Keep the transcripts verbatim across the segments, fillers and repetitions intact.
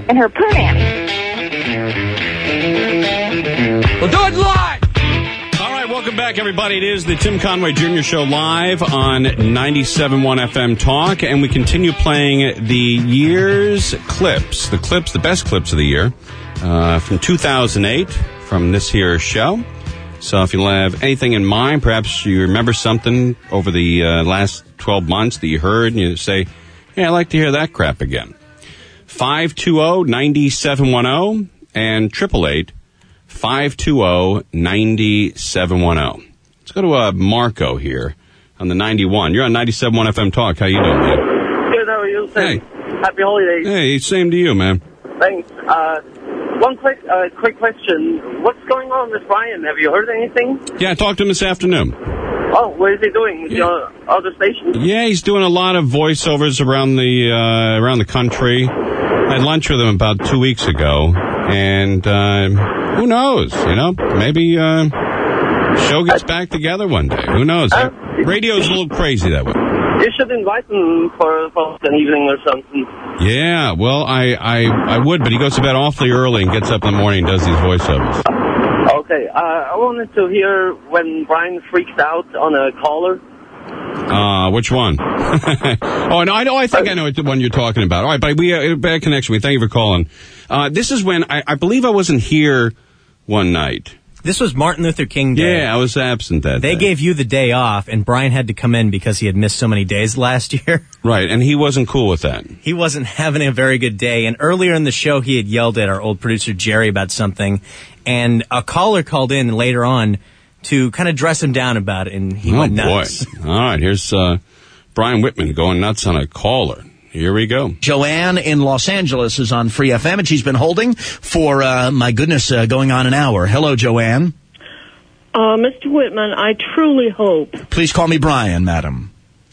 and her poo nanny. We'll do it live! All right, welcome back, everybody. It is the Tim Conway Junior Show live on ninety-seven point one F M Talk, and we continue playing the year's clips, the clips, the best clips of the year uh, from two thousand eight from this here show. So if you have anything in mind, perhaps you remember something over the uh, last twelve months that you heard, and you say, hey, I'd like to hear that crap again. five two zero, nine seven one zero and eight eight eight, five two zero, nine seven one zero. Let's go to uh, Marco here on the ninety-one. You're on ninety-seven point one F M Talk. How you doing, man? Good, how are you? Hey. Happy holidays. Hey, same to you, man. Thanks. Uh, one quick uh, quick question. What's going on with Brian? Have you heard anything? Yeah, I talked to him this afternoon. Oh, what is he doing? With your other station? Yeah, he's doing a lot of voiceovers around the uh, around the country. I had lunch with him about two weeks ago, and uh, who knows? You know, maybe uh, show gets back together one day. Who knows? Uh, Radio's a little crazy that way. You should invite him for, for an evening or something. Yeah, well, I, I I would, but he goes to bed awfully early and gets up in the morning and does these voiceovers. Okay, uh, I wanted to hear when Brian freaked out on a caller. Uh, which one? oh, no, I know. I think I know the one you're talking about. All right, but we uh, bad connection. We thank you for calling. Uh, this is when I, I believe I wasn't here one night. This was Martin Luther King Day. Yeah, I was absent that They day. gave you the day off, and Brian had to come in because he had missed so many days last year. Right, and he wasn't cool with that. He wasn't having a very good day, and earlier in the show, he had yelled at our old producer, Jerry, about something, and a caller called in later on to kind of dress him down about it, and he oh, went nuts. Boy. All right, here's uh, Brian Whitman going nuts on a caller. Here we go. Joanne in Los Angeles is on Free F M, and she's been holding for, uh, my goodness, uh, going on an hour. Hello, Joanne. Uh, Mister Whitman, I truly hope... Please call me Brian, madam.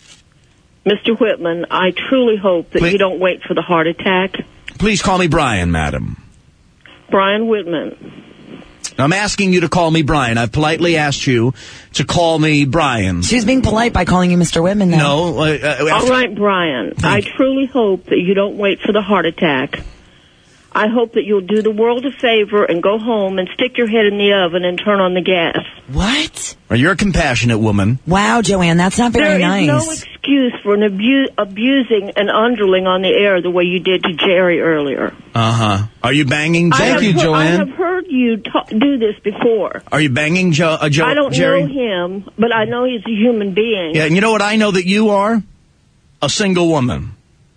Mister Whitman, I truly hope that Please, you don't wait for the heart attack. Please call me Brian, madam. Brian Whitman. I'm asking you to call me Brian. I've politely asked you to call me Brian. She was being polite by calling you Mister Whitman, though. No. Uh, uh, All right, Brian. I truly hope that you don't wait for the heart attack. I hope that you'll do the world a favor and go home and stick your head in the oven and turn on the gas. What? Well, you're a compassionate woman. Wow, Joanne, that's not very there nice. There is no excuse for an abu- abusing an underling on the air the way you did to Jerry earlier. Uh-huh. Are you banging? Thank you, heard, Joanne. I have heard you ta- do this before. Are you banging jo- uh, jo- I don't Jerry? know him, but I know he's a human being. Yeah, and you know what I know that you are? A single woman.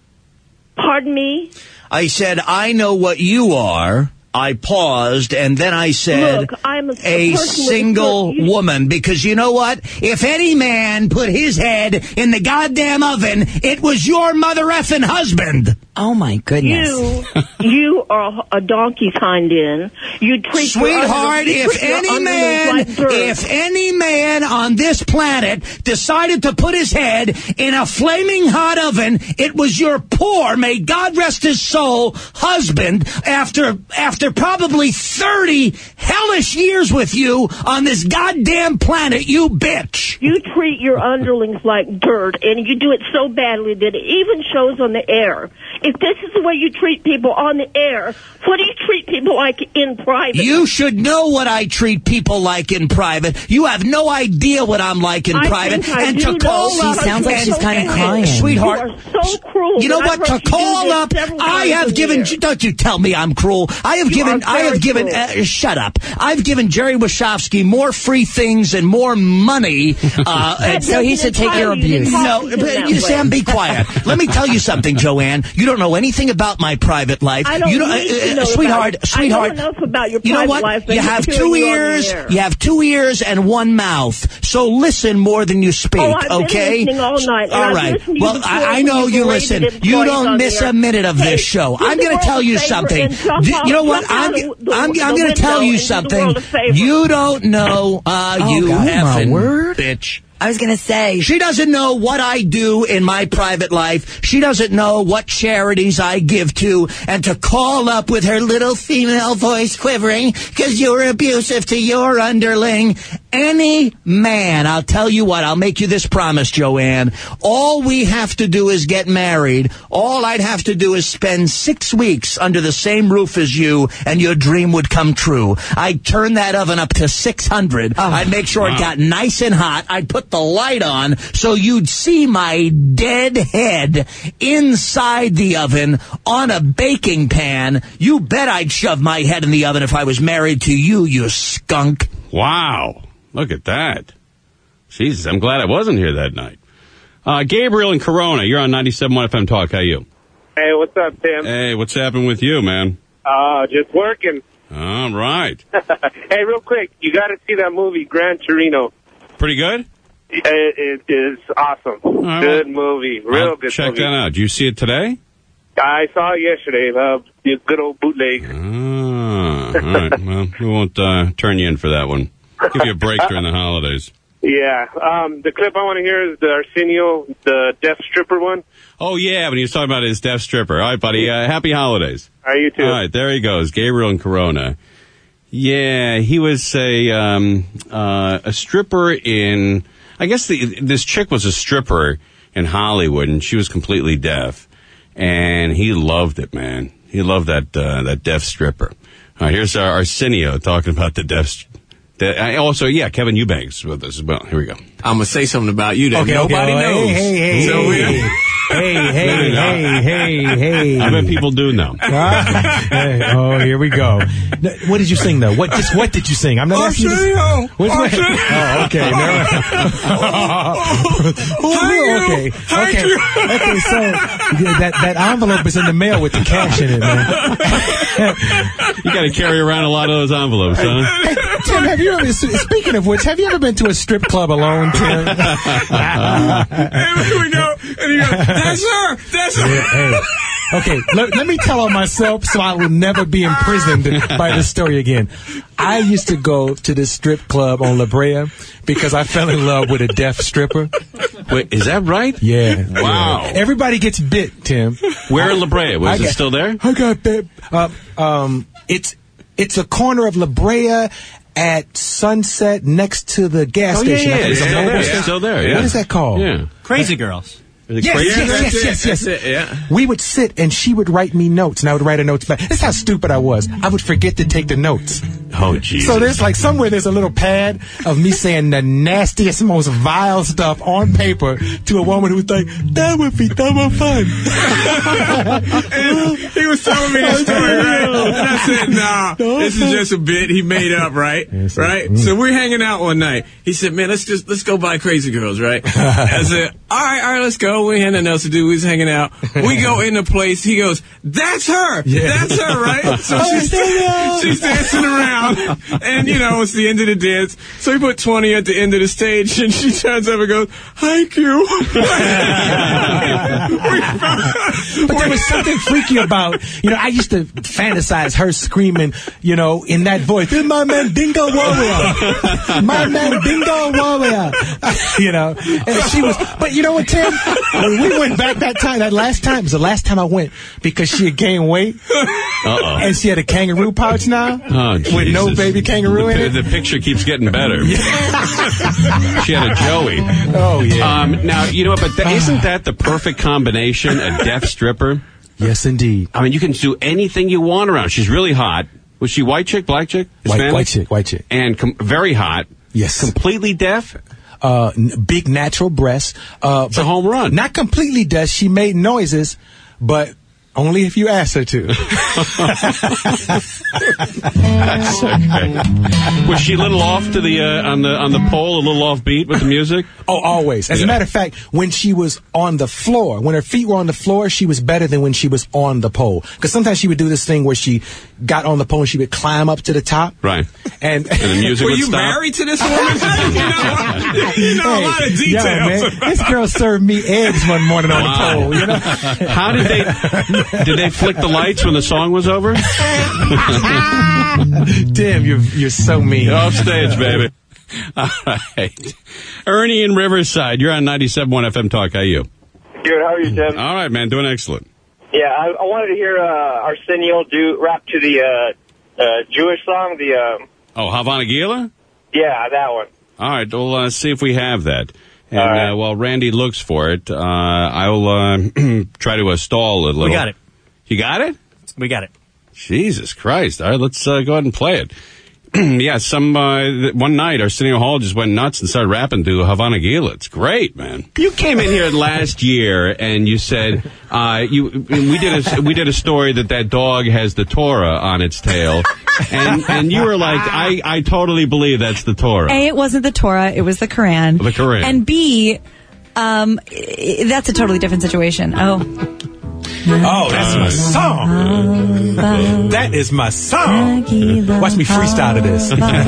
Pardon me? I said, I know what you are. I paused, and then I said, Look, I'm a, a, a single a woman, because you know what? If any man put his head in the goddamn oven, it was your mother effing husband. Oh, my goodness. You, you are a donkey's hind end. You treat Sweetheart, your if any man, like if any man on this planet decided to put his head in a flaming hot oven, it was your poor, may God rest his soul, husband, after, after probably thirty hellish years with you on this goddamn planet, you bitch. You treat your underlings like dirt, and you do it so badly that it even shows on the air. If this is the way you treat people on the air, what do you treat people like in private? You should know what I treat people like in private. You have no idea what I'm like in I private. Think I and do to call know. up, She sounds like she's kind of crying. Sweetheart, you are so cruel. You know what? To call up, I have given. Don't you tell me I'm cruel. I have you given. I have given. Uh, shut up. I've given Jerry Wachowski more free things and more money. Uh, so he should take your abuse. No, but you Sam, be quiet. Let me tell you something, Joanne. You don't know anything about my private life. I don't you don't, need to uh, know sweetheart, about, sweetheart. I know enough about your you know private what? life. You have two ears. You, you have two ears and one mouth. So listen more than you speak. Oh, I've okay? been listening all night. All and right. I've listened to Well, you I, I know you listen. You don't miss a minute of hey, this show. I'm going to tell you something. Do, you know what? I'm, I'm, I'm going to tell you something. You don't know. Uh, oh, you God, effing word. bitch. I was gonna say. She doesn't know what I do in my private life. She doesn't know what charities I give to. And to call up with her little female voice quivering because you're abusive to your underling. Any man, I'll tell you what, I'll make you this promise, Joanne. All we have to do is get married. All I'd have to do is spend six weeks under the same roof as you, and your dream would come true. I'd turn that oven up to six hundred. Oh, I'd make sure wow. it got nice and hot. I'd put the light on so you'd see my dead head inside the oven on a baking pan. You bet I'd shove my head in the oven if I was married to you, you skunk. Wow. Look at that. Jesus, I'm glad I wasn't here that night. Uh, Gabriel in Corona, you're on ninety-seven point one F M Talk. How are you? Hey, what's up, Tim? Hey, what's happening with you, man? Uh, just working. All right. Hey, real quick, you got to see that movie, Gran Torino. Pretty good? It, it is awesome. Right, good movie. Real I'll good check movie. that out. Did you see it today? I saw it yesterday. Uh, the good old bootleg. Ah, all right. Well, we won't uh, turn you in for that one. Give you a break during the holidays. Yeah. Um, the clip I want to hear is the Arsenio, the deaf stripper one. Oh, yeah, when he was talking about his deaf stripper. All right, buddy. Uh, happy holidays. All right, you too. All right, there he goes. Gabriel in Corona. Yeah, he was a um, uh, a stripper in... I guess the, this chick was a stripper in Hollywood, and she was completely deaf. And he loved it, man. He loved that uh, that deaf stripper. All right, here's our Arsenio talking about the deaf... The, I also, yeah, Kevin Eubanks with us as well. Here we go. I'm going to say something about you that okay, nobody okay, knows. Hey, hey, so hey, hey, hey, hey, hey, hey, hey. I bet people do know. Uh, hey, oh, here we go. What did you sing, though? What just what did you sing? I'm not asking you to... What's what? Oh, okay. No. oh, okay. Okay. Okay, so yeah, that, that envelope is in the mail with the cash in it, man. You got to carry around a lot of those envelopes, huh? Hey, Tim, have you ever, speaking of which, have you ever been to a strip club alone, Tim? Hey, here we go. And he goes, that's her. That's her. Yeah, hey. Okay, let, let me tell on myself so I will never be imprisoned by this story again. I used to go to this strip club on La Brea because I fell in love with a deaf stripper. Wait, is that right? Yeah. Wow. Yeah. Everybody gets bit, Tim. Where in La Brea? Was I it got, still there? I got bit. Uh, um, it's, it's a corner of La Brea at Sunset next to the gas oh, yeah, station. Yeah, yeah. It's still there. It's still there, yeah. What is that called? Yeah. Crazy Girls. Yes, yes, yes, yes, yes, yes. Yeah. We would sit and she would write me notes and I would write her notes back. This is how stupid I was. I would forget to take the notes. Oh, Jesus. So there's like somewhere there's a little pad of me saying the nastiest, most vile stuff on paper to a woman who was like, that would be that much fun. And he was telling me this story, right? And I said, nah, this is just a bit he made up, right? Yes, right? Mm. So we're hanging out one night. He said, man, let's just, let's go buy Crazy Girls, right? I said, all right, all right, let's go. We had nothing else to do. We was hanging out. We go in the place. He goes, that's her. Yeah. That's her, right? So she's, she's dancing around. And, you know, it's the end of the dance. So he put twenty at the end of the stage, and she turns over and goes, hi, Q. But there was something freaky about, you know, I used to fantasize her screaming, you know, in that voice, this is my man Dingo Warrior. My man Dingo Warrior. You know, and she was, but you know what, Tim? When we went back that time, that last time, it was the last time I went because she had gained weight. Uh-oh. And she had a kangaroo pouch now. Oh, with no baby kangaroo the, in it. The picture keeps getting better. She had a Joey. Oh, yeah. Um, now, you know what, but th- isn't that the perfect combination, a deaf stripper? Yes, indeed. I mean, you can do anything you want around. She's really hot. Was she white chick, black chick, Hispanic? White, white chick, white chick. And com- very hot. Yes. Completely deaf? Uh, n- big natural breasts. Uh, it's a home run. Not completely deaf. She made noises, but only if you ask her to. That's okay. Was she a little off to the uh, on the on the pole, a little off beat with the music? Oh, always. As yeah. a matter of fact, when she was on the floor, when her feet were on the floor, she was better than when she was on the pole. Because sometimes she would do this thing where she got on the pole and she would climb up to the top. Right. And, and the music were would you stop. Married to this woman? you know, you know hey, a lot of details. Yo, man, this girl served me eggs one morning on wow. the pole. You know? How did they did they flick the lights when the song was over? Damn, you're you're so mean. Off stage, baby. All right. Ernie in Riverside, you're on ninety-seven point one F M Talk. How are you? Good. How are you, Tim? All right, man. Doing excellent. Yeah, I, I wanted to hear uh, Arsenio do rap to the uh, uh, Jewish song. The uh, Oh, Havana Gila? yeah, that one. All right. We'll uh, see if we have that. And All right. uh, while Randy looks for it, uh, I'll uh, try to uh, stall a little. We got it. You got it? We got it. Jesus Christ. All right, let's uh, go ahead and play it. Yeah, some uh, th- one night, Arsenio Hall just went nuts and started rapping to Havana Gila. It's great, man. You came in here last year and you said uh, you we did a we did a story that that dog has the Torah on its tail, and and you were like, I I totally believe that's the Torah. A, it wasn't the Torah; it was the Quran. The Quran. And B, um, i- that's a totally different situation. Oh. Oh, that's my song. That is my song. Watch me freestyle to this.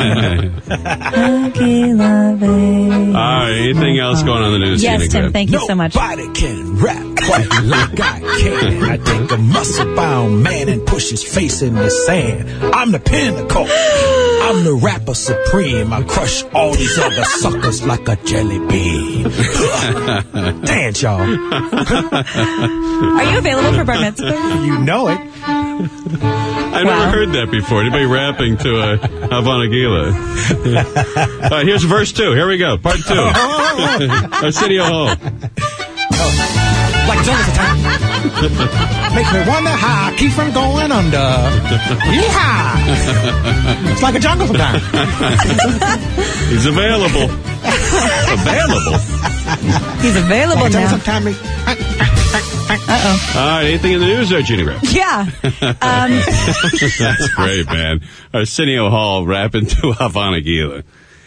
All right, anything else going on in the news? Yes, Gina Tim, Graham? thank you so much. Nobody can rap quite like I can. I take a muscle-bound man and push his face in the sand. I'm the pinnacle. I'm the rapper supreme. I crush all these other suckers like a jelly bean. Dance, y'all. Are you available for bar mitzvah? You know it. I've never heard that before. Anybody rapping to uh, Havana Gila? All right, here's verse two. Here we go. Part two. Arsenio Hall. Like jungle time. Make me wonder how I keep from going under. Yeehaw! It's like a jungle time. He's available. Available. He's available Like a now. jungle time. Uh-oh. All right, anything in the news there, Gina Graham? Yeah. Um, That's great, man. Arsenio Hall rapping to Havana Gila.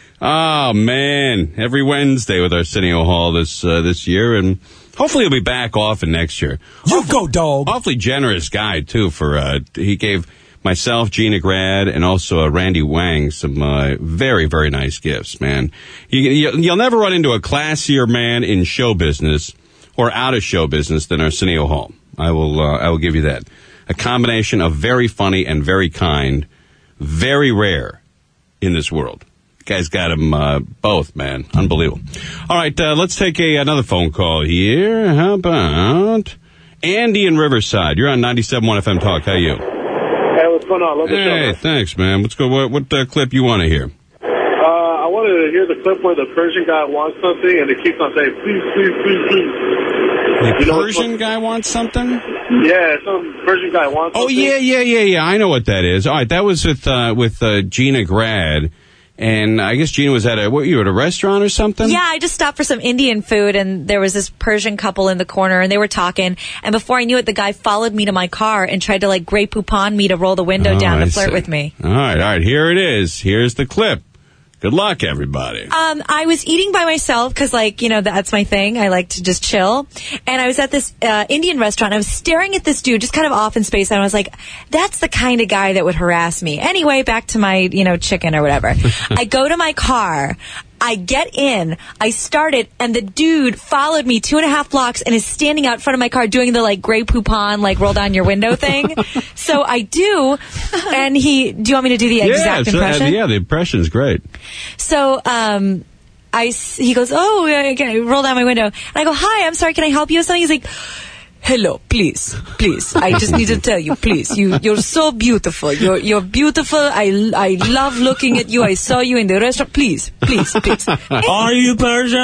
Oh, man. Every Wednesday with Arsenio Hall this uh, this year, and hopefully he'll be back often next year. You go, dog. Awfully generous guy, too, for uh, he gave myself, Gina Grad, and also uh, Randy Wang some uh, very, very nice gifts, man. You, you, you'll never run into a classier man in show business or out of show business than Arsenio Hall. I will uh, I will give you that. A combination of very funny and very kind, very rare in this world. Guy's got them uh, both, man. Unbelievable. All right, uh, let's take a, another phone call here. How about Andy in Riverside? You're on ninety-seven point one F M Talk. How you? Hey, what's going on? Love the show, Hey, man. thanks, man. What's go? What, what uh, clip you want to hear? Uh, I wanted to hear the clip where the Persian guy wants something and he keeps on saying, please, please, please, please. The You know Persian what- guy wants something? Yeah, some Persian guy wants Oh, something. yeah, yeah, yeah, yeah. I know what that is. All right, that was with uh, with uh, Gina Grad. And I guess Gina was at a, what, you were at a restaurant or something? Yeah, I just stopped for some Indian food, and there was this Persian couple in the corner, and they were talking. And before I knew it, the guy followed me to my car and tried to, like, Grey Poupon me to roll the window Oh, down I to flirt see. with me. All right, all right. Here it is. Here's the clip. Good luck, everybody. Um, I was eating by myself because, like, you know, that's my thing. I like to just chill. And I was at this uh, Indian restaurant. I was staring at this dude just kind of off in space. And I was like, that's the kind of guy that would harass me. Anyway, back to my, you know, chicken or whatever. I go to my car. I get in, I started, and the dude followed me two and a half blocks and is standing out in front of my car doing the, like, Grey Poupon, like, roll down your window thing. So I do, and he, do you want me to do the yeah, exact so, uh, impression? yeah, the impression's great. So, um, I, s- he goes, oh, yeah, okay, roll down my window. And I go, hi, I'm sorry, can I help you with something? He's like, hello, please, please. I just need to tell you, please. You, you're so beautiful. You're, you're beautiful. I, I love looking at you. I saw you in the restaurant. Please, please, please. Are you Persian?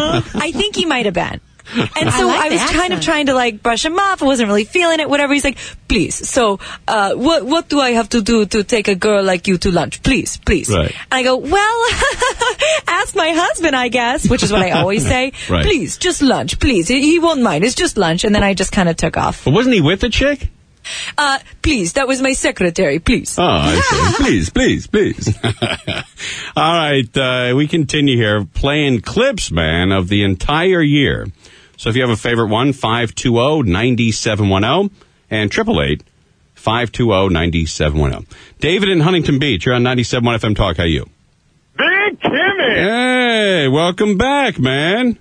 I think he might have been. And so like I, the was kind of accent. trying to, like, brush him off. I wasn't really feeling it, whatever. He's like, please. So, uh, what, what do I have to do to take a girl like you to lunch? Please, please. Right. And I go, well, ask my husband, I guess, which is what I always say. Right. Please, just lunch, please. He, he won't mind. It's just lunch. And then I just kind of took off. But wasn't he with the chick? Uh, please, that was my secretary, please. Oh, I see. Please, please, please. All right, uh, we continue here playing clips, man, of the entire year. So if you have a favorite one, five two zero, nine seven one zero and triple eight, five two zero, nine seven one zero. David in Huntington Beach, you're on ninety-seven point one F M Talk. How are you? Big Timmy! Hey, welcome back, man.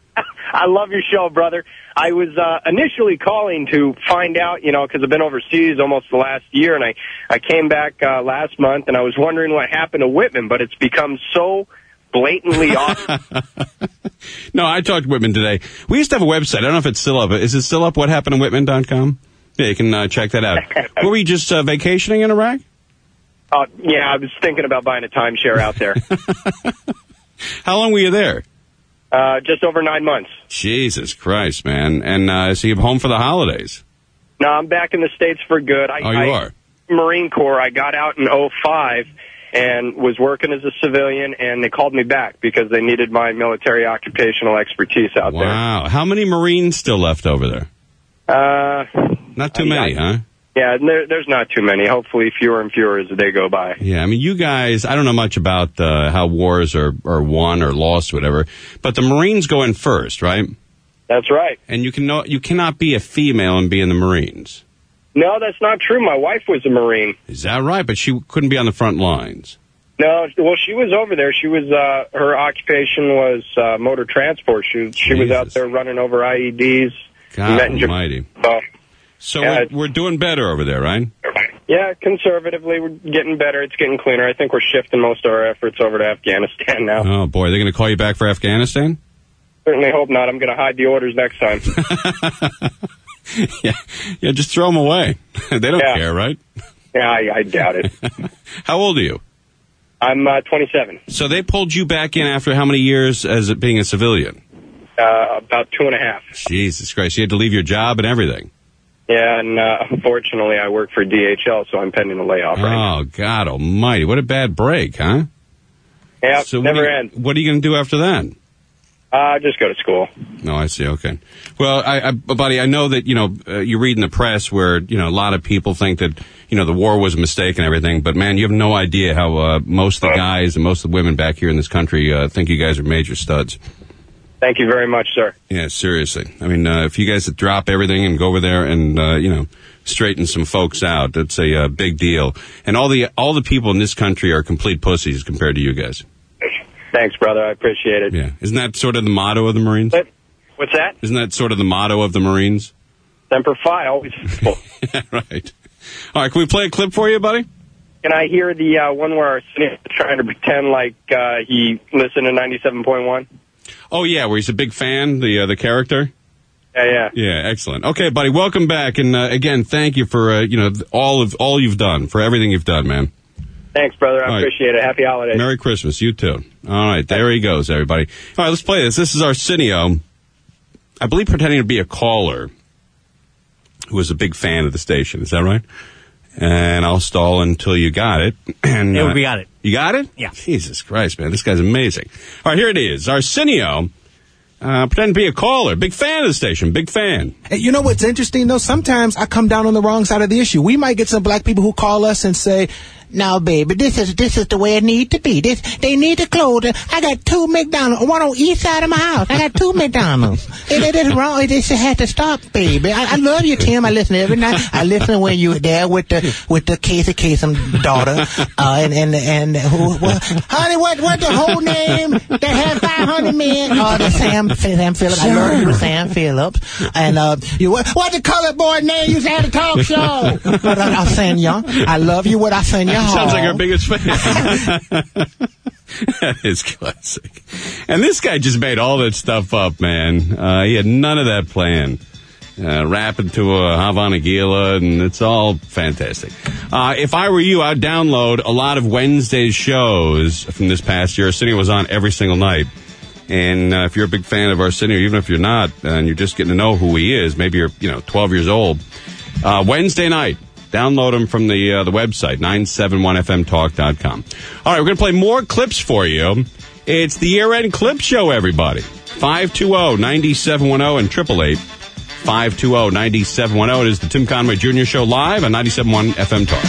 I love your show, brother. I was uh, initially calling to find out, you know, because I've been overseas almost the last year, and I, I came back uh, last month, and I was wondering what happened to Whitman, but it's become so blatantly off. No, I talked to Whitman today. We used to have a website. I don't know if it's still up. Is it still up, what happened to whitman dot com? Yeah, you can uh, check that out. Were we just uh, vacationing in Iraq? Uh, yeah, I was thinking about buying a timeshare out there. How long were you there? Uh, just over nine months. Jesus Christ, man. And uh, so you're home for the holidays? No, I'm back in the States for good. I, Oh, you I, are? Marine Corps. I got out in oh five and was working as a civilian, and they called me back because they needed my military occupational expertise out there. Wow. How many Marines still left over there? Uh, Not too many, huh? yeah, there, there's not too many. Hopefully fewer and fewer as the day go by. Yeah, I mean, you guys, I don't know much about uh, how wars are, are won or lost, whatever, but the Marines go in first, right? That's right. And you can no, you cannot be a female and be in the Marines. No, that's not true. My wife was a Marine. Is that right? But she couldn't be on the front lines. No, well, she was over there. She was, uh, her occupation was uh, motor transport. She, she was out there running over I E Ds. God met in Japan. almighty. So, So yeah, we're, we're doing better over there, right? yeah, conservatively, we're getting better. It's getting cleaner. I think we're shifting most of our efforts over to Afghanistan now. Oh, boy. They're going to call you back for Afghanistan? Certainly hope not. I'm going to hide the orders next time. yeah, yeah, just throw them away. They don't Yeah. care, right? Yeah, I, I doubt it. How old are you? I'm uh, twenty-seven. So they pulled you back in after how many years as it being a civilian? Uh, about two and a half. Jesus Christ. You had to leave your job and everything. Yeah, and uh, unfortunately, I work for D H L, so I'm pending a layoff right now. Oh, God almighty. What a bad break, huh? Yeah, so never what, are you- ends. What are you going to do after that? Uh, just go to school. No, I see. Okay. Well, I, I, buddy, I know that, you know, uh, you read in the press where, you know, a lot of people think that, you know, the war was a mistake and everything, but man, you have no idea how uh, most of the guys and most of the women back here in this country uh, think you guys are major studs. Thank you very much, sir. Yeah, seriously. I mean, uh, if you guys drop everything and go over there and, uh, you know, straighten some folks out, that's a uh, big deal. And all the all the people in this country are complete pussies compared to you guys. Thanks, brother. I appreciate it. Yeah. Isn't that sort of the motto of the Marines? But, what's that? Isn't that sort of the motto of the Marines? Semper Fi, always full. Yeah, right. All right, can we play a clip for you, buddy? Can I hear the uh, one where Arsenio's trying to pretend like uh, he listened to ninety-seven point one? Oh, yeah, where he's a big fan, the uh, the character? Yeah, yeah. Yeah, excellent. Okay, buddy, welcome back. And, uh, again, thank you for, uh, you know, all of all you've done, for everything you've done, man. Thanks, brother. I All right. appreciate it. Happy holidays. Merry Christmas. You too. All right, there he goes, everybody. All right, let's play this. This is Arsenio, I believe pretending to be a caller who was a big fan of the station. Is that right? And I'll stall until you got it. And Yeah, uh, we got it. You got it? Yeah. Jesus Christ, man. This guy's amazing. All right, here it is. Arsenio, uh, pretending to be a caller. Big fan of the station. Big fan. Hey, you know what's interesting, though? Sometimes I come down on the wrong side of the issue. We might get some black people who call us and say, "Now, baby, this is this is the way it need to be. This they need to close it. I got two McDonald's, one on each side of my house. I got two McDonald's. It, it is wrong. It just had to stop, baby. I, I love you, Tim. I listen every night. I listen when you were there with the with the Casey Kasem daughter, uh, and and and who, what, honey, what what the whole name that had five hundred men? Oh, the Sam Sam Phillips. I love you, Sam Phillips. And uh, you what what the colored boy name used to have the talk show? But I, I send you. I love you. What I send you. Sounds like our biggest fan. That is classic. And this guy just made all that stuff up, man. Uh, he had none of that planned. Uh, rapping to a Havana Gila, and it's all fantastic. Uh, if I were you, I'd download a lot of Wednesday's shows from this past year. Arsenio was on every single night. And uh, if you're a big fan of Arsenio, even if you're not, and you're just getting to know who he is, maybe you're, you know, twelve years old, uh, Wednesday night, download them from the uh, the website, nine seven one f m talk dot com. All right, we're going to play more clips for you. It's the year-end clip show, everybody. five two zero, nine seven one zero and eight eight eight, five two zero, nine seven one zero. It is the Tim Conway Junior Show live on ninety-seven point one F M Talk.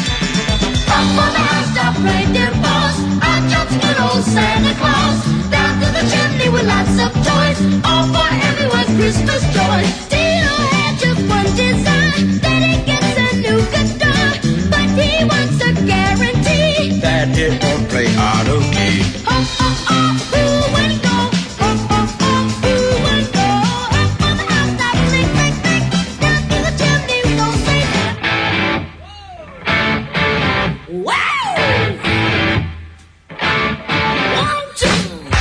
Santa Claus down to the chimney with lots of toys, all for everyone's Christmas joy. Theo had just one design, that he gets a new guitar, but he wants a guarantee that it won't play out of key. Oh, oh, oh, who would go? Oh, oh, oh, who would go? Up on the housetop, ring, ring, ring, down to the chimney, we gon' say that. Wow!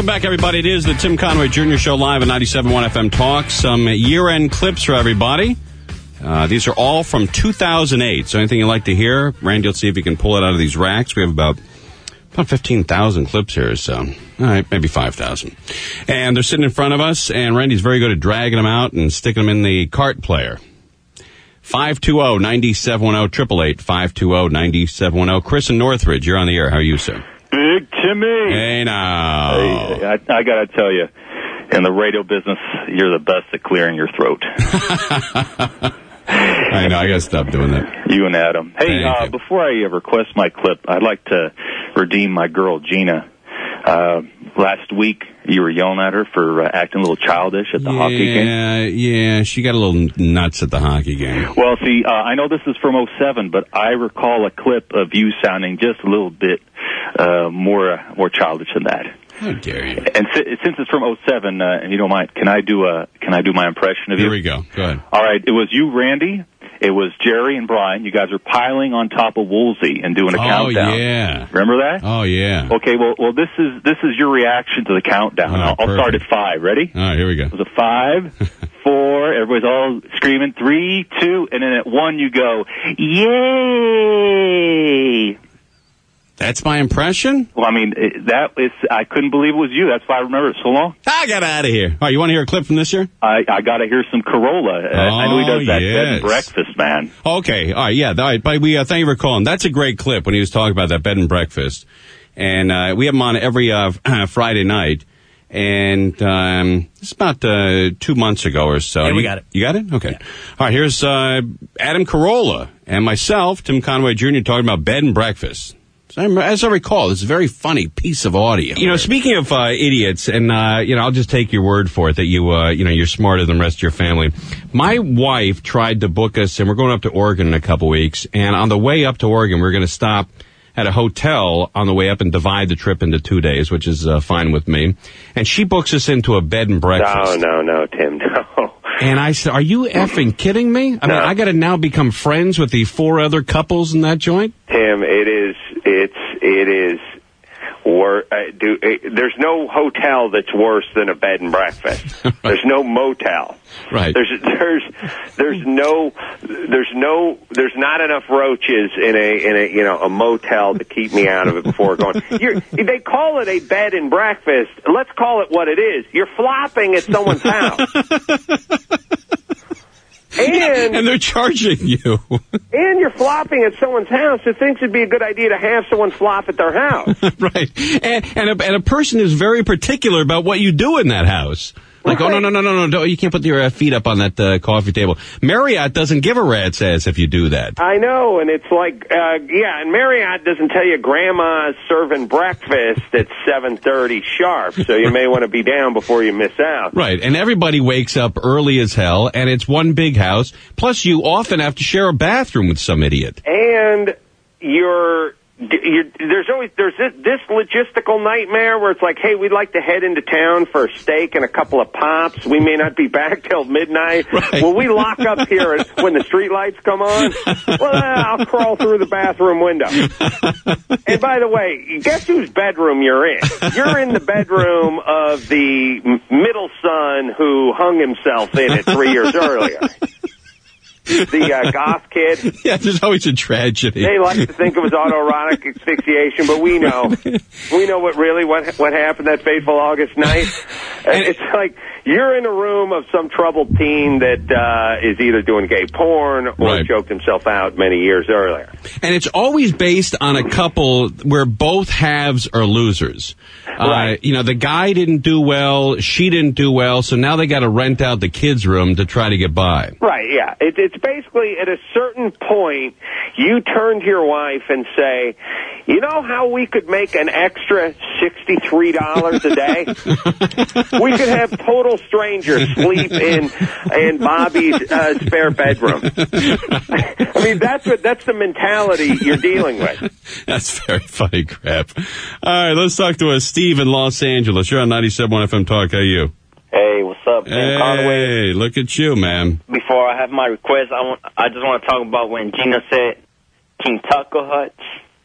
Welcome back, everybody. It is the Tim Conway Junior Show live at ninety-seven point one F M Talk. Some year-end clips for everybody. Uh, these are all from two thousand eight. So anything you'd like to hear, Randy will see if he can pull it out of these racks. We have about about fifteen thousand clips here, so all right, maybe five thousand. And they're sitting in front of us, and Randy's very good at dragging them out and sticking them in the cart player. five two zero, nine seven one zero, eight eight eight, five two zero, nine seven one zero. Chris in Northridge, you're on the air. How are you, sir? Big Timmy. Hey, now. Hey, I, I got to tell you, in the radio business, you're the best at clearing your throat. I know, I got to stop doing that. You and Adam. Hey, Thank uh, you. before I request my clip, I'd like to redeem my girl, Gina. Uh, last week, you were yelling at her for uh, acting a little childish at the yeah, hockey game. Yeah, yeah, she got a little nuts at the hockey game. Well, see, uh, I know this is from oh seven, but I recall a clip of you sounding just a little bit uh, more uh, more childish than that. How dare you? And si- since it's from oh seven, uh, and you don't mind, can I do a can I do my impression of you? Here we go. Go ahead. All right, it was you, Randy. It was Jerry and Brian. You guys are piling on top of Woolsey and doing a Oh, countdown. yeah. Remember that? Oh, yeah. Okay, well, well, this is this is your reaction to the countdown. Oh, I'll, I'll start at five. Ready? All right, here we go. It was a five, four. Everybody's all screaming. Three, two, and then at one you go, yay! That's my impression? Well, I mean, it, that is. I couldn't believe it was you. That's why I remember it so long. I got out of here. All right, you want to hear a clip from this year? I, I got to hear some Corolla. Uh, I know he does that bed yes. and breakfast, man. Okay, all right, yeah. All right, but we uh, thank you for calling. That's a great clip when he was talking about that bed and breakfast. And uh, we have him on every uh, Friday night. And um, it's about uh, two months ago or so. Yeah, we You- got it. You got it? Okay. All right, here's uh, Adam Carolla and myself, Tim Conway Junior, talking about bed and breakfast. So I- As I recall, it's a very funny piece of audio. You know, speaking of uh, idiots, and uh, you know, I'll just take your word for it that you, uh, you know, you're smarter than the rest of your family. My wife tried to book us, and we're going up to Oregon in a couple weeks. And on the way up to Oregon, we're going to stop at a hotel on the way up and divide the trip into two days, which is uh, fine with me. And she books us into a bed and breakfast. No, no, no, Tim, no. And I said, "Are you effing kidding me? I No. mean, I got to now become friends with the four other couples in that joint." Tim, it is, it's, it is, wor- uh, do, uh, there's no hotel that's worse than a bed and breakfast. There's no motel. Right. There's, there's, there's no, there's no, there's not enough roaches in a, in a, you know, a motel to keep me out of it before going. You're, they call it a bed and breakfast. Let's call it what it is. You're flopping at someone's house. And, and they're charging you. And you're flopping at someone's house who thinks it'd be a good idea to have someone flop at their house. Right. And, and, a, and a person is very particular about what you do in that house. Like, oh, no, no, no, no, no, no, you can't put your uh, feet up on that uh, coffee table. Marriott doesn't give a rat's ass if you do that. I know, and it's like, uh, yeah, and Marriott doesn't tell you Grandma's serving breakfast at seven thirty sharp, so you may want to be down before you miss out. Right, and everybody wakes up early as hell, and it's one big house. Plus, you often have to share a bathroom with some idiot. And you're... You're, there's always there's this, this logistical nightmare where it's like, hey, we'd like to head into town for a steak and a couple of pops. We may not be back till midnight. Right. Will we lock up here when the street lights come on? Well, I'll crawl through the bathroom window. And by the way, guess whose bedroom you're in? You're in the bedroom of the m- middle son who hung himself in it three years earlier. The uh, goth kid. Yeah, there's always a tragedy. They like to think it was autoerotic asphyxiation, but we know. We know what really what what happened that fateful August night. And it's like you're in a room of some troubled teen that uh, is either doing gay porn or Right. choked himself out many years earlier. And it's always based on a couple where both halves are losers. Right. Uh, you know, the guy didn't do well, she didn't do well, so now they got to rent out the kids' room to try to get by. Right, yeah. It, it's basically at a certain point, you turn to your wife and say, you know how we could make an extra sixty-three dollars a day? We could have total strangers sleep in in Bobby's uh, spare bedroom. I mean, that's what that's the mentality you're dealing with. That's very funny crap. All right, let's talk to uh, Steve in Los Angeles. You're on ninety-seven point one F M Talk. How are you? Hey, what's up, Tim Hey, Conway? look at you, man. Before I have my request, I want I just want to talk about when Gina said King Taco Huts.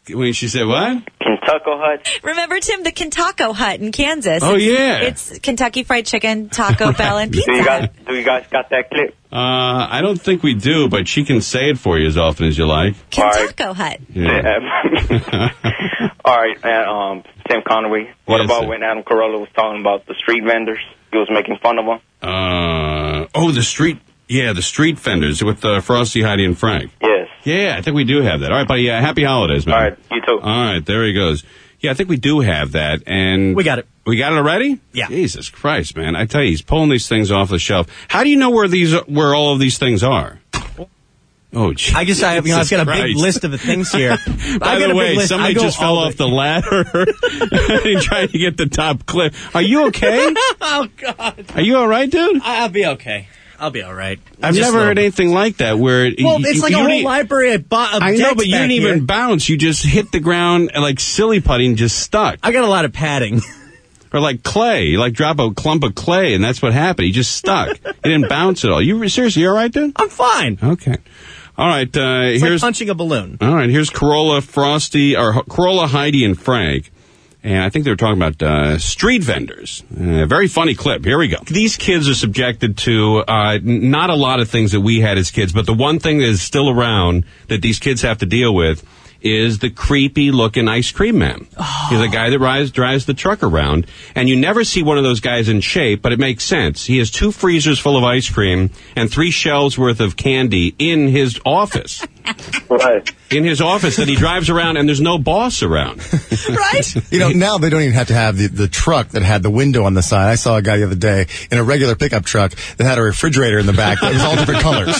When she said what? Kentucky Hut. Remember, Tim, the Kentucky Hut in Kansas? Oh, It's- yeah. It's Kentucky Fried Chicken, Taco Bell, and Pizza Do you guys, Hut. do you guys got that clip? Uh, I don't think we do, but she can say it for you as often as you like. Kentucky Hut. Yeah. All right, uh, um, Tim Conway. What Yes, about sir. when Adam Carolla was talking about the street vendors? He was making fun of them. Uh, oh, the street, yeah, the street vendors with uh, Frosty, Heidi, and Frank. Yes. Yeah, I think we do have that. All right, buddy, yeah, happy holidays, man. All right, you too. All right, there he goes. Yeah, I think we do have that, and... We got it. We got it already? Yeah. Jesus Christ, man. I tell you, he's pulling these things off the shelf. How do you know where these, where all of these things are? Oh, Jesus I just, I, you know, I've got a big Christ. list of the things here. By I got the a way, big list. I somebody go just fell all off the ladder and trying to get the top clip. Are you okay? Oh, God. Are you all right, dude? I'll be okay. I'll be all right. I've Just never a heard little- anything like that where... Well, you- it's you- like you a whole didn't- library of, bo- of I know, decks but you back didn't here. even bounce. You just hit the ground and like silly putting, just stuck. I got a lot of padding. Or like clay. You like drop a clump of clay and that's what happened. He just stuck. He didn't bounce at all. You seriously, you all right, dude? I'm fine. Okay. All right. Uh, It's here's like punching a balloon. all right. Here's Corolla, Frosty, or H- Corolla, Heidi, and Frank. And I think they were talking about uh, street vendors. Uh, very funny clip. Here we go. These kids are subjected to uh, n- not a lot of things that we had as kids, but the one thing that is still around that these kids have to deal with is the creepy looking ice cream man. He's a guy that rides, drives the truck around, and you never see one of those guys in shape, but it makes sense. He has two freezers full of ice cream and three shelves worth of candy in his office. Right. In his office that he drives around, and there's no boss around. Right? You know, now they don't even have to have the, the truck that had the window on the side. I saw a guy the other day in a regular pickup truck that had a refrigerator in the back that was all different colors.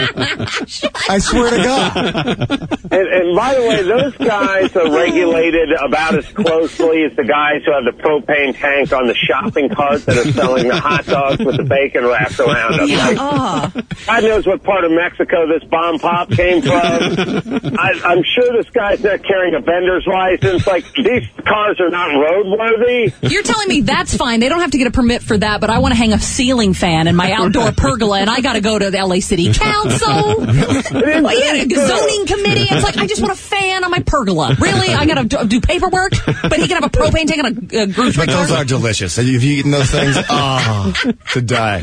I swear to God. And, and by the way, those guys are regulated about as closely as the guys who have the propane tank on the shopping cart that are selling the hot dogs with the bacon wrapped around them. Like, Oh. God knows what part of Mexico this bomb pop came from. I, I'm sure this guy's not carrying a vendor's license. Like, these cars are not roadworthy. You're telling me that's fine. They don't have to get a permit for that, but I want to hang a ceiling fan in my outdoor pergola, and I got to go to the L A City Council. Well, yeah, a zoning committee. It's like, I just want a fan on my pergola. Really? I got to do, do paperwork? But he can have a propane tank and a, a grocery But those cart? are delicious. Have you have you eaten those things? Oh, to die.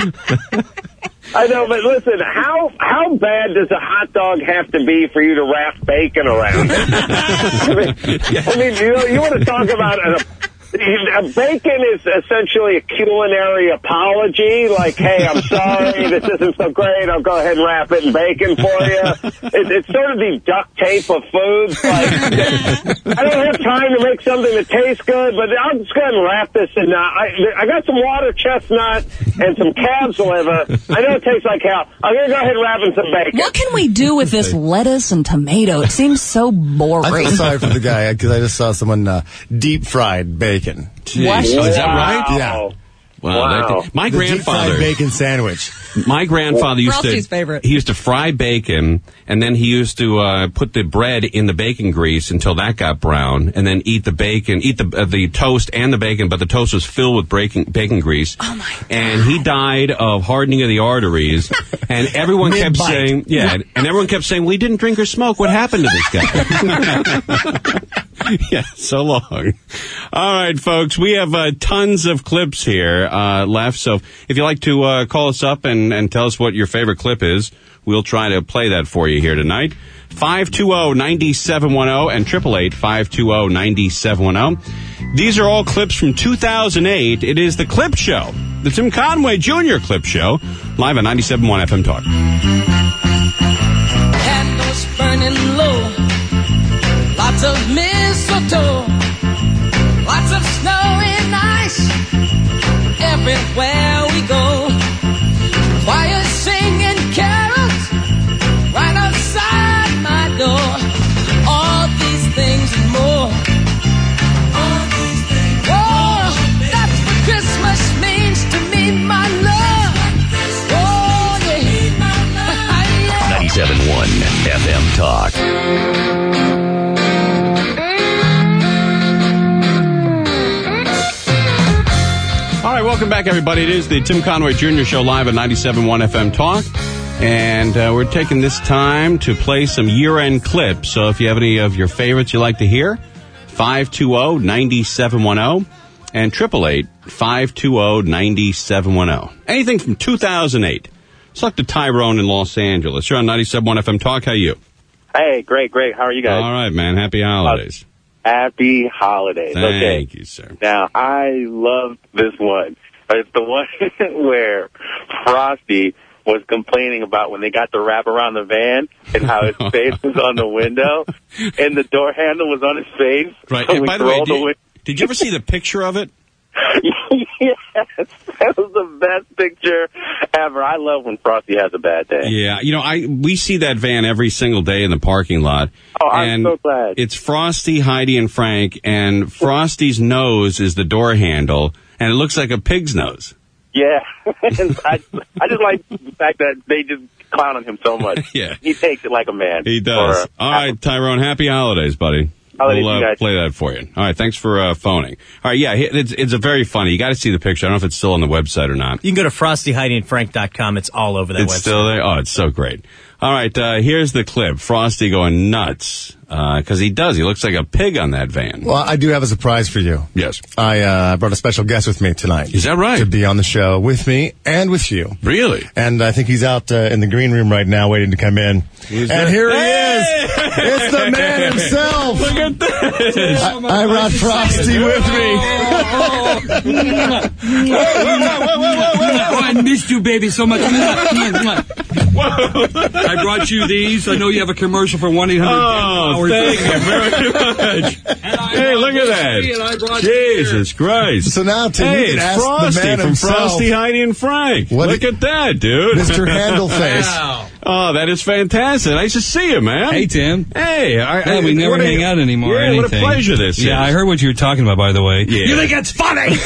I know, but listen, how how bad does a hot dog have to be for you to wrap bacon around it? I mean, I mean you know, you want to talk about a, a bacon is essentially a culinary apology. Like, hey, I'm sorry, this isn't so great. I'll go ahead and wrap it in bacon for you. It, it's sort of the duct tape of foods. Like, I don't have time to make something that tastes good, but I'll just go ahead and wrap this in. Uh, I, I got some water chestnut and some calf's liver. I know it tastes like hell. I'm going to go ahead and wrap in some bacon. What can we do with this lettuce and tomato? It seems so boring. I feel sorry for the guy because I just saw someone uh, deep fried bacon. Jeez. Oh, is that right? Yeah. Wow. Wow. that- my The deep grandfather. fried bacon sandwich. My grandfather used Frosty's to. favorite. He used to fry bacon, and then he used to uh, put the bread in the bacon grease until that got brown, and then eat the bacon, eat the uh, the toast and the bacon, but the toast was filled with bacon bacon grease. Oh my God. And he died of hardening of the arteries, and everyone kept Mid-bite. saying, yeah, and, and everyone kept saying, well, he didn't drink or smoke. What happened to this guy? Yeah, so long. All right, folks, we have uh, tons of clips here uh, left. So if you'd like to uh, call us up and, and tell us what your favorite clip is, we'll try to play that for you here tonight. five two zero, nine seven one zero and eight eight eight, five two zero, nine seven one zero. These are all clips from two thousand eight. It is the Clip Show, the Tim Conway Junior Clip Show, live on ninety-seven point one F M Talk. Candles burning low, lots of mistletoe, lots of snow and ice everywhere we go. Choir singing carols right outside my door. All these things and more. All these things. Oh, that's what Christmas means to me, my love. Oh, yeah. ninety-seven point one F M Talk. All right, welcome back, everybody. It is the Tim Conway Junior Show live at ninety-seven point one F M Talk. And uh, we're taking this time to play some year-end clips. So if you have any of your favorites you'd like to hear, five two zero, nine seven one zero and eight eight eight, five two zero, nine seven one zero. Anything from two thousand eight. Let's talk to Tyrone in Los Angeles. You're on ninety-seven point one F M Talk. How are you? Hey, great, great. How are you guys? All right, man. Happy holidays. Uh, happy holidays. Thank okay. you, sir. Now, I love this one. It's the one where Frosty was complaining about when they got the wrap around the van and how his face was on the window and the door handle was on his face. Right. So And we by the way, rolled did, win- did you ever see the picture of it? Yes, that was the best picture ever. I love when Frosty has a bad day. Yeah, you know, I we see that van every single day in the parking lot. Oh, I'm and so glad. It's Frosty, Heidi, and Frank, and Frosty's nose is the door handle, and it looks like a pig's nose. Yeah, and I I just like the fact that they just clown on him so much. Yeah. He takes it like a man. He does. Or, All right, Tyrone, happy holidays, buddy. Holidays, we'll uh, you guys. play that for you. All right, thanks for uh, phoning. All right, yeah, it's, it's a very funny. You got to see the picture. I don't know if it's still on the website or not. You can go to frosty heidi and frank dot com. It's all over that It's website. still there? Oh, it's so great. All right, uh, here's the clip. Frosty going nuts, because he does. He looks like a pig on that van. Well, I do have a surprise for you. Yes. I uh, brought a special guest with me tonight. Is that right? To be on the show with me and with you. Really? And I think he's out uh, in the green room right now waiting to come in. Who's and that? here he Hey! is. It's the man himself. Look at this. I, I brought Frosty with me. Oh, I missed you, baby, so much. I brought you these. I know you have a commercial for one eight hundred. Oh, thank you very much. Hey, look at that. Jesus Christ. So now, Tim, hey, you can it's ask Frosty the man from himself. Frosty, Heidi, and Frank. What look did- at that, dude. Mister Handleface. Wow. Oh, that is fantastic. Nice to see you, man. Hey, Tim. Hey. I, Yeah, we I, never what a- hang out anymore or Yeah, anything. what a pleasure this is. Yeah, I heard what you were talking about, by the way. Yeah. You think it's funny?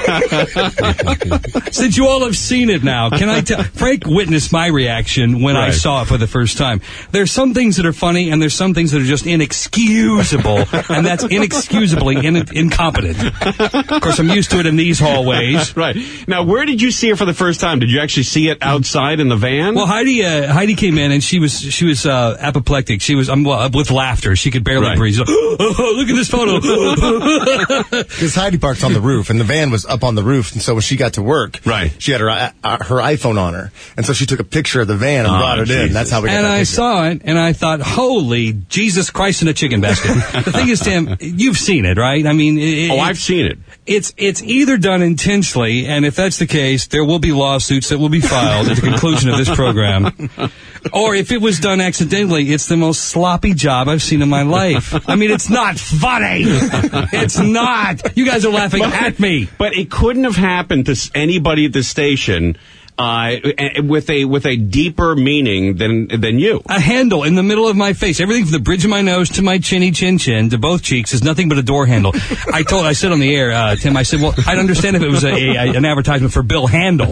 Since you all have seen it now, can I tell? Frank witnessed my reaction when I Right. saw it for the first time. There's some things that are funny, and there's some things that are just inexcusable, and that's inexcusably in- incompetent. Of course, I'm used to it in these hallways. Right. Now, where did you see it for the first time? Did you actually see it outside in the van? Well, Heidi, uh, Heidi came in and she was she was uh, apoplectic. She was um, well, with laughter. She could barely Right. breathe. She's like, oh, look at this photo. Because Heidi parked on the roof, and the van was up on the roof. And so when she got to work, Right. she had her uh, her iPhone on her, and so she took a picture of the van and Oh, brought it in. Jesus. That's how we got And that I picture. saw it, and I thought, holy Jesus Christ in a chicken basket. The thing is, Tim, you've seen it, right? I mean, it, oh, it- I've seen it. It's it's either done intentionally, and if that's the case, there will be lawsuits that will be filed at the conclusion of this program. Or if it was done accidentally, it's the most sloppy job I've seen in my life. I mean, it's not funny. It's not. You guys are laughing at me. But it couldn't have happened to s- anybody at the station uh, a- with a with a deeper meaning than than you. A handle in the middle of my face. Everything from the bridge of my nose to my chinny chin chin to both cheeks is nothing but a door handle. I told, I said on the air, uh, Tim, I said, well, I'd understand if it was a, a, an advertisement for Bill Handle.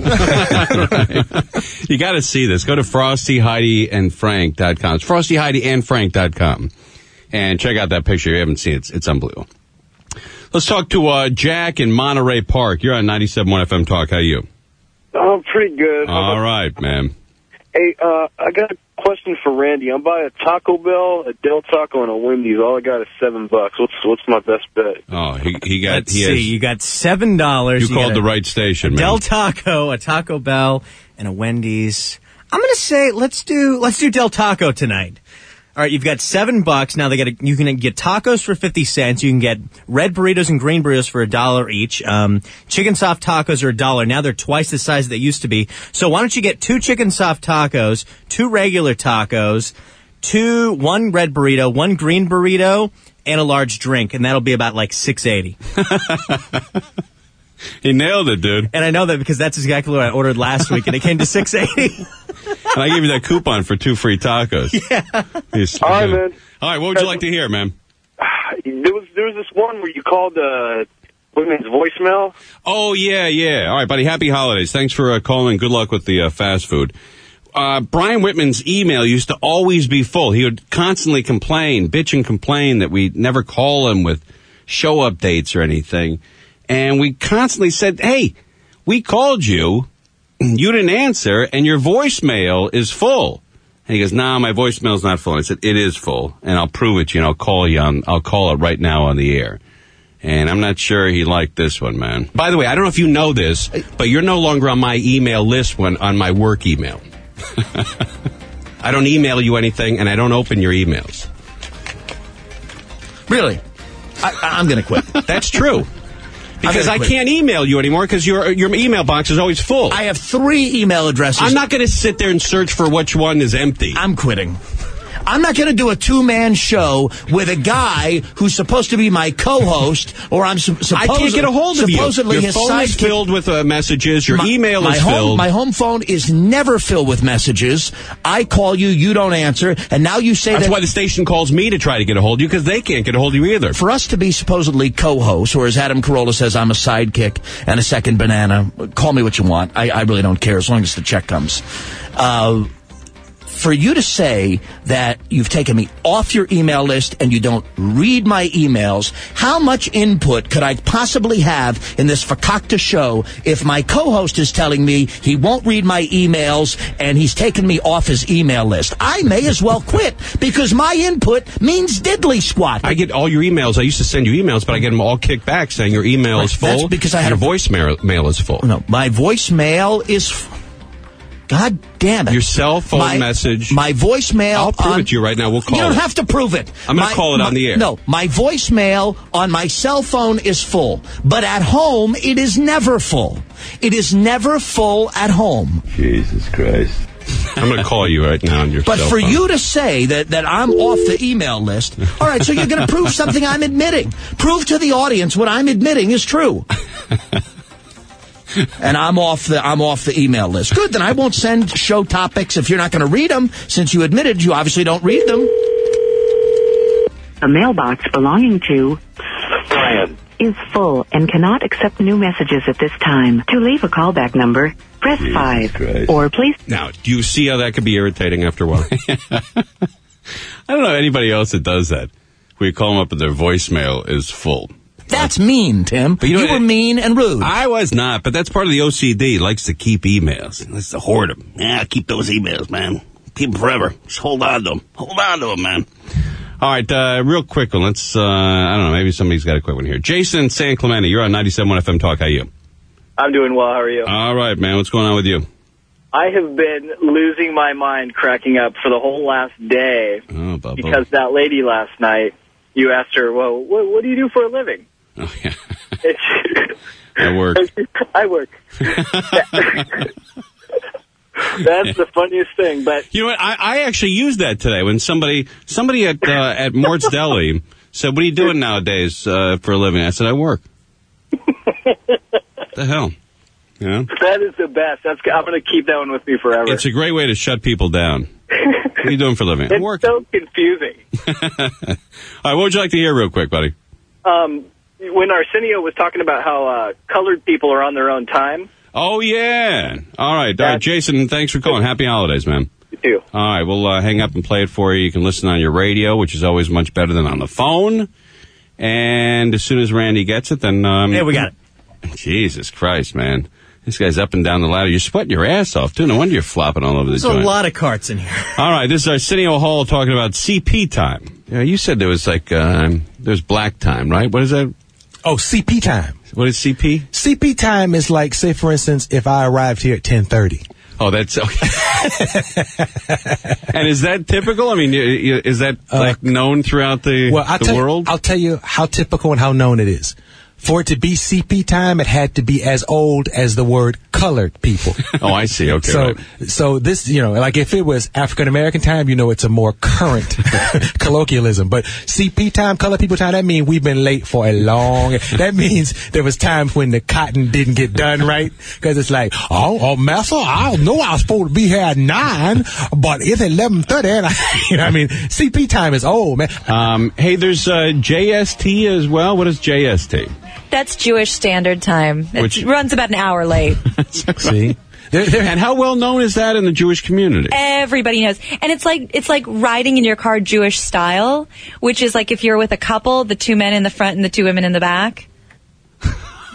You got to see this. Go to frosty heidi and frank dot com. It's frosty heidi and frank dot com. And check out that picture. You haven't seen it. It's, it's unbelievable. Let's talk to uh, Jack in Monterey Park. You're on ninety-seven point one F M Talk. How are you? I'm pretty good. All right, man. Hey, uh, I got a question for Randy. I'm buying a Taco Bell, a Del Taco, and a Wendy's. All I got is seven bucks. What's what's my best bet? Oh, he, he got. Let's he see. has, You got seven dollars. you called the right station, a man. Del Taco, a Taco Bell, and a Wendy's. I'm gonna say let's do let's do Del Taco tonight. All right, you've got seven bucks now. They get a, you can get tacos for fifty cents. You can get red burritos and green burritos for a dollar each. Um, chicken soft tacos are a dollar. Now they're twice the size they used to be. So why don't you get two chicken soft tacos, two regular tacos, two one red burrito, one green burrito, and a large drink, and that'll be about like six eighty. He nailed it, dude. And I know that because that's exactly what I ordered last week, and it came to six eighty. And I gave you that coupon for two free tacos. Yeah. All right, man. All right, what would you like to hear, man? There was there was this one where you called uh, women's voicemail. Oh, yeah, yeah. All right, buddy, happy holidays. Thanks for uh, calling. Good luck with the uh, fast food. Uh, Brian Whitman's email used to always be full. He would constantly complain, bitch and complain that we never call him with show updates or anything. And we constantly said, hey, we called you you didn't answer, and your voicemail is full. And he goes, "No, nah, my voicemail's not full." And I said, "It is full, and I'll prove it. You know, I'll call you on. I'll call it right now on the air." And I'm not sure he liked this one, man. By the way, I don't know if you know this, but you're no longer on my email list when on my work email. I don't email you anything, and I don't open your emails. Really? I, I'm going to quit. That's true. Because I can't email you anymore because your your email box is always full. I have three email addresses. I'm not going to sit there and search for which one is empty. I'm quitting. I'm not going to do a two-man show with a guy who's supposed to be my co-host, or I'm su- supposed. I can't get a hold of you. Supposedly Your his phone is sidekick- filled with uh, messages. Your my, email my is home, filled. My home phone is never filled with messages. I call you, you don't answer, and now you say That's that... why the station calls me to try to get a hold of you, because they can't get a hold of you either. For us to be supposedly co-hosts, or as Adam Carolla says, I'm a sidekick and a second banana, call me what you want. I, I really don't care as long as the check comes. Uh... For you to say that you've taken me off your email list and you don't read my emails, how much input could I possibly have in this fakakta show if my co-host is telling me he won't read my emails and he's taken me off his email list? I may as well quit because my input means diddly squat. I get all your emails. I used to send you emails, but I get them all kicked back saying your email is full. That's because I had your a- voicemail mail is full. No, my voicemail is... F- God damn it. Your cell phone my, message. My voicemail... I'll prove on, it to you right now. We'll call You don't it. have to prove it. I'm going My- to call it my- on the air. No, my voicemail on my cell phone is full. But at home, it is never full. It is never full at home. Jesus Christ. I'm going to call you right now on your But cell for phone. you to say that, that I'm off the email list, all right, so you're going to prove something I'm admitting. Prove to the audience what I'm admitting is true. And I'm off the I'm off the email list. Good, then I won't send show topics if you're not going to read them, since you admitted you obviously don't read them. The mailbox belonging to Brian is full and cannot accept new messages at this time. To leave a callback number, press Jesus five. Christ. Or please... Now, do you see how that could be irritating after a while? I don't know anybody else that does that. Where you call them up and their voicemail is full. That's mean, Tim. But you, know, you were mean and rude. I was not, but that's part of the O C D. He likes to keep emails. He likes to hoard them. Yeah, keep those emails, man. Keep them forever. Just hold on to them. Hold on to them, man. All right, uh, real quick one. Let's, uh, I don't know, maybe somebody's got a quick one here. Jason San Clemente, you're on ninety-seven point one F M Talk. How are you? I'm doing well. How are you? All right, man. What's going on with you? I have been losing my mind cracking up for the whole last day Oh, Bubba. because that lady last night, you asked her, well, what, what do you do for a living? Oh, yeah. It's, I work. I work. That's the funniest thing. But you know what? I, I actually used that today when somebody somebody at uh, at Mort's Deli said, "What are you doing nowadays uh, for a living?" I said, "I work." The hell, you know? That is the best. That's I'm going to keep that one with me forever. It's a great way to shut people down. What are you doing for a living? I It's work. so confusing. All right, what would you like to hear, real quick, buddy? Um, when Arsenio was talking about how uh, colored people are on their own time. Oh yeah. All right, all right, Jason. Thanks for calling. Happy holidays, man. You too. All right, we'll uh, hang up and play it for you. You can listen on your radio, which is always much better than on the phone. And as soon as Randy gets it, then um, Yeah, we got it. Jesus Christ, man. This guy's up and down the ladder. You're sweating your ass off, too. No wonder you're flopping all over the There's joint. a lot of carts in here. All right, this is Arsenio Hall talking about C P time. Yeah, you said there was like, um, there's black time, right? What is that? Oh, C P time. What is C P? C P time is like, say, for instance, if I arrived here at ten thirty. Oh, that's okay. And is that typical? I mean, y- y- is that like known throughout the, Well, I'll the tell, world? I'll tell you how typical and how known it is. For it to be C P time, it had to be as old as the word colored people. Oh, I see. Okay. So, right. so this, you know, like if it was African American time, you know, it's a more current colloquialism. But C P time, colored people time, that means we've been late for a long. That means there was times when the cotton didn't get done right, because it's like, oh, oh, massa, I know I was supposed to be here at nine, but it's eleven thirty. And I, you know, what I mean, C P time is old, man. Um, hey, there's uh, J S T as well. What is J S T? That's Jewish Standard Time. It Which- runs about an hour late. See? They're, they're, and how well known is that in the Jewish community? Everybody knows. And it's like it's like riding in your car Jewish style, which is like if you're with a couple, the two men in the front and the two women in the back.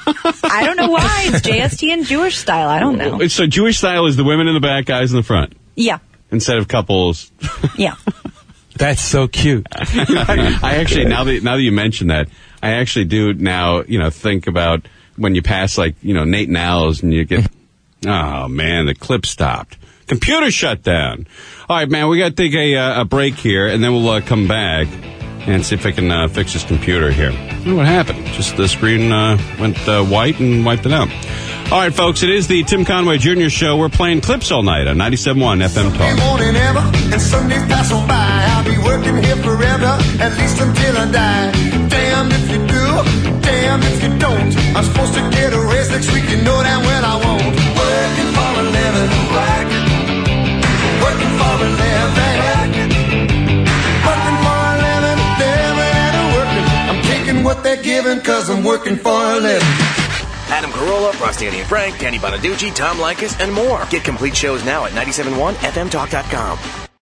I don't know why. It's J S T and Jewish style. I don't know. So Jewish style is the women in the back, guys in the front. Yeah. Instead of couples. Yeah. That's so cute. I actually, now that now that you mention that, I actually do now, you know, think about when you pass, like, you know, Nate and Al's and you get, oh, man, the clip stopped. Computer shut down. All right, man, we got to take a, uh, a break here, and then we'll uh, come back and see if I can uh, fix this computer here. I don't know what happened. Just the screen uh, went uh, white and wiped it out. All right, folks, it is the Tim Conway Junior Show. We're playing clips all night on ninety-seven point one F M Talk. Morning ever, and Sundays pass on by. I'll be working here forever, at least until I die. Damn if you do, damn if you don't. I'm supposed to get a raise next week, you know that well I won't. Working for a living, working, working for a living, working for a living, living and working. I'm taking what they're giving, cause I'm working for a living. Adam Carolla, Frosty, Eddie and Frank, Danny Bonaducci, Tom Likas, and more. Get complete shows now at nine seven one F M talk dot com.